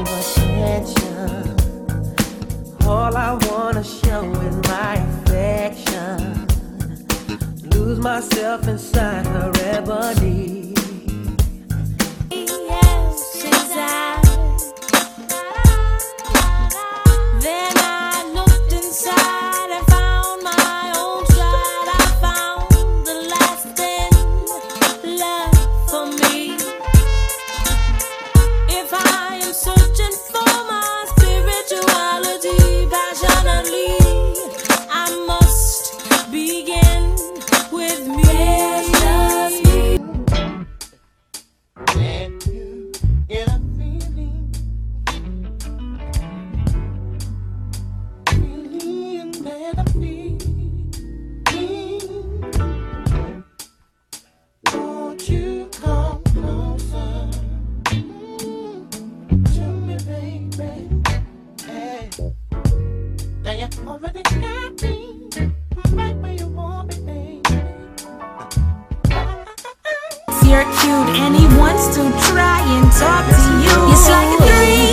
crave attention. All I wanna show is my affection. Lose myself inside her ebony. Yes, inside. Then I looked inside and found my own side. I found the lasting love for me. If I am searching for my spirituality passionately, I must begin with me. And you get a feeling that I feel. Won't you come closer to me, baby? Hey, now you already got me right where you want me, baby. You're cute and he wants to try and talk to you. It's like a dream.